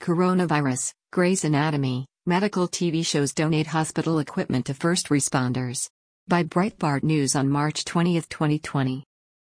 Coronavirus, Grey's Anatomy, medical TV shows donate hospital equipment to first responders. By Breitbart News on March 20, 2020.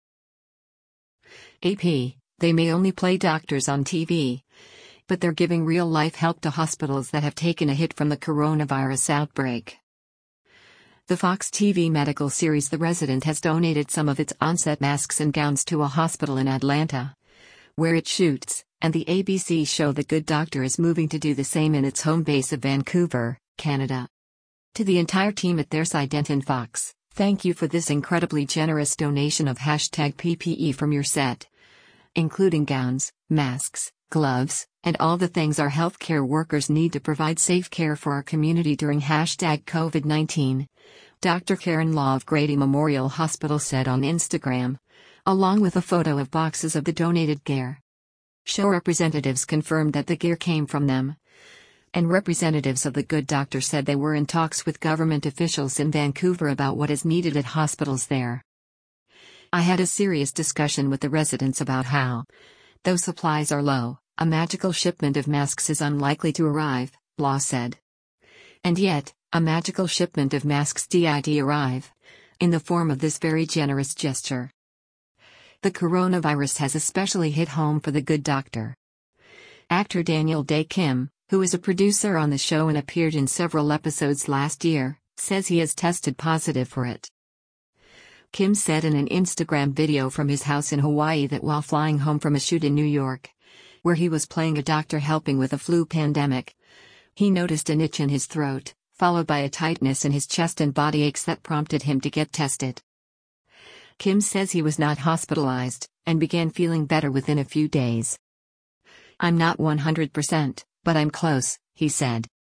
AP, they may only play doctors on TV, but they're giving real-life help to hospitals that have taken a hit from the coronavirus outbreak. The Fox TV medical series The Resident has donated some of its on-set masks and gowns to a hospital in Atlanta, where it shoots, and the ABC show The Good Doctor is moving to do the same in its home base of Vancouver, Canada. To the entire team at Their Side Denton Fox, thank you for this incredibly generous donation of #PPE from your set, including gowns, masks, gloves, and all the things our healthcare workers need to provide safe care for our community during #COVID-19, Dr. Karen Law of Grady Memorial Hospital said on Instagram, along with a photo of boxes of the donated gear. Show representatives confirmed that the gear came from them, and representatives of The Good Doctor said they were in talks with government officials in Vancouver about what is needed at hospitals there. I had a serious discussion with the residents about how, though supplies are low, a magical shipment of masks is unlikely to arrive, Law said. And yet, a magical shipment of masks did arrive, in the form of this very generous gesture. The coronavirus has especially hit home for The Good Doctor. Actor Daniel Dae Kim, who is a producer on the show and appeared in several episodes last year, says he has tested positive for it. Kim said in an Instagram video from his house in Hawaii that while flying home from a shoot in New York, where he was playing a doctor helping with a flu pandemic, he noticed an itch in his throat, followed by a tightness in his chest and body aches that prompted him to get tested. Kim says he was not hospitalized, and began feeling better within a few days. "I'm not 100%, but I'm close," he said.